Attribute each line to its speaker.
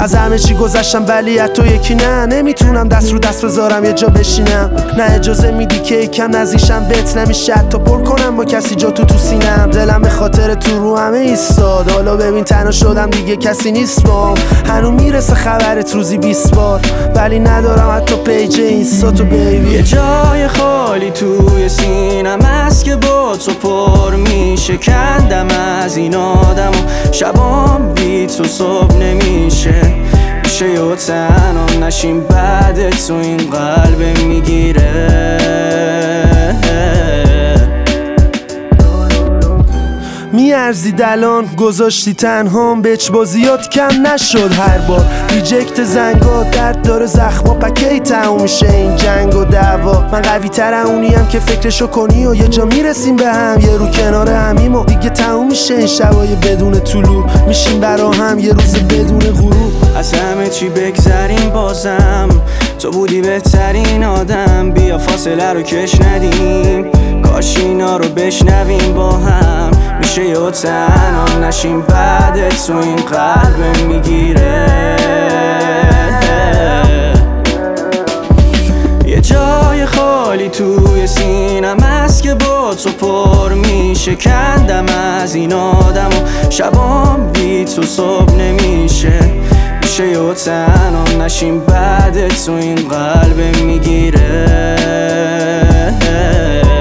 Speaker 1: از همه چی گذشتم ولی از تو یکی نه. نمیتونم دست رو دست بذارم یه جا بشینم، نه اجازه میدی که یکم نزیشم بهت نمیشه حتی پر کنم با کسی جا تو سینم. دلم به خاطر تو رو همه ایستاد، حالا ببین تنها شدم دیگه کسی نیست بام. هنو میرسه خبرت روزی 20 بار ولی ندارم حتی پیج اینستا تو بیبی.
Speaker 2: یه جای خالی توی سینم هست که با تو پر میشه. کندم از این آدم و شبام بی تو صبح نمیشه. میشه یا تنها نشیم بعد تو این قلب میگیره.
Speaker 1: میارزی دلان گذاشتی تنهام، بچ بازیات کم نشد هر بار. ریجکت زنگا درد داره زخما، پکی تموم میشه این جنگ و دعوا. من قوی تر اونیم که فکرشو کنی و یه جا میرسیم به هم، یه رو کنار همیم و دیگه تموم میشه این شبای بدون طلوع. میشیم برا هم یه روز بدون غروب.
Speaker 2: از همه چی بگذریم بازم تو بودی بهترین آدم. بیا فاصله رو کش ندیم، کاش اینا رو بشنویم با هم. میشه یا تنها نشیم بعد تو این قلب میگیره. یه جای خالی توی سینم هست که با تو پر میشه. کندم از این آدم و شبام بی تو صبح نمیشه. میشه یا تنها نشیم بعد تو این قلب میگیره.